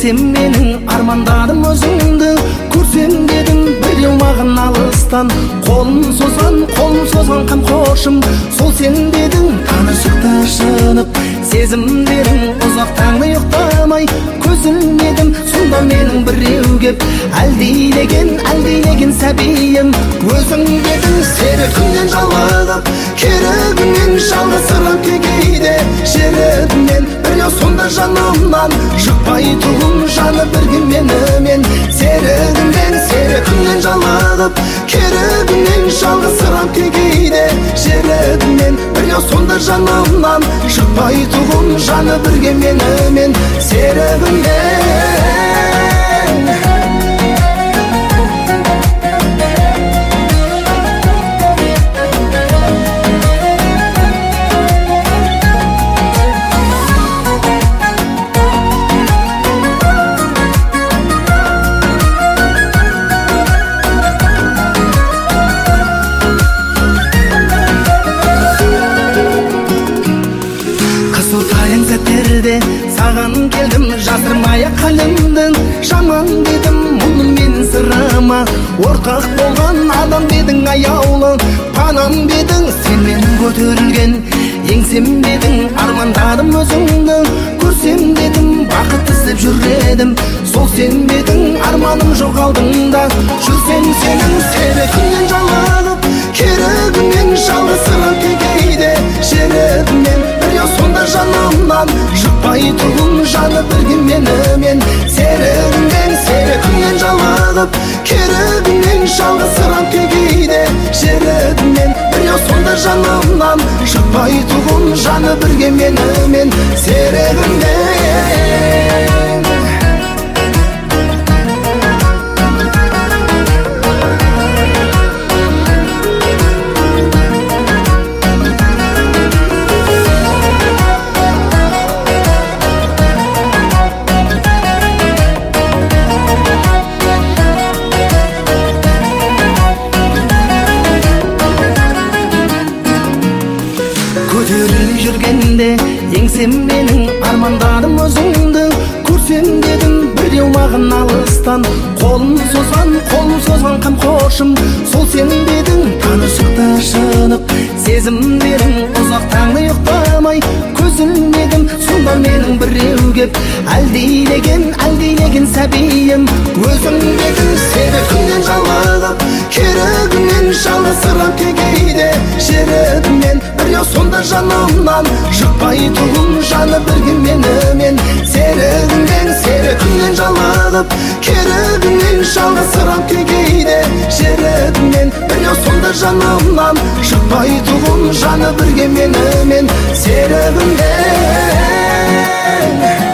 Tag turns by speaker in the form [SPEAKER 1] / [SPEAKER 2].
[SPEAKER 1] еңсем менің армандарым өзіңді көрсем дедім біреу маған алыстан қолын созған қамқоршым сол сен дедің танышықта шынып сезімдерің ұзақ таңды ұйықтамай көз ілмедім сонда менің біреу кеп әлдилеген сәбиім өзің дедің серігімнен жалығып керігімнен жалғызсырап кейде жерігімнен біреу сонда жанымнан шықпай тұғым жаны бірге менімен серігімнен жалығып керігімнен жалғызсырап кейде жерігімнен біреу сонда жанымнан шықпай тұғым жаны бірге менімен серігімнен саған келдім жасырмай қалемдің жаман дедім мұны мен сырама ортақ болған адам дедің аяулы панам дедің сен менің көтерілген еңсем дедің армандарым өзіңді көрсем дедім бақыт іздеп жүр сол сен дедің арманым жоқ алдыңда жүрсем сенің серігіңнен жалығып керігіңнен жалғызсырап кейде жерігімнен біреу сонда жанымнан шықпай тұғым жаны бірге менімен серігіңнен жалығып керігіңнен жалғызсырап кейде жерігімнен біреу сонда жанымнан шықпай тұғым жаны бірге менімен серігіңнен көтеріліп жүргенде еңсем менің армандарым өзіңді көрсем дедім біреу маған алыстан қолын созған қамқоршым сол сен дедің танышықта шынып сезімдерің ұзақ таңды ұйықтамай көз ілмедім сонда менің біреу кеп әлдилеген сәбиім өзің дедің серігіңнен жалығып керігіңнен жалғызсырап кейде жерігімнен біреу сонда жанымнан шықпай тұғым жаны бірге менімен серігіңнен жалығып керігіңнен жалғызсырап кейде жерігімнен біреу сонда жанымнан шықпай тұғым жаны бірге менімен серігіңнен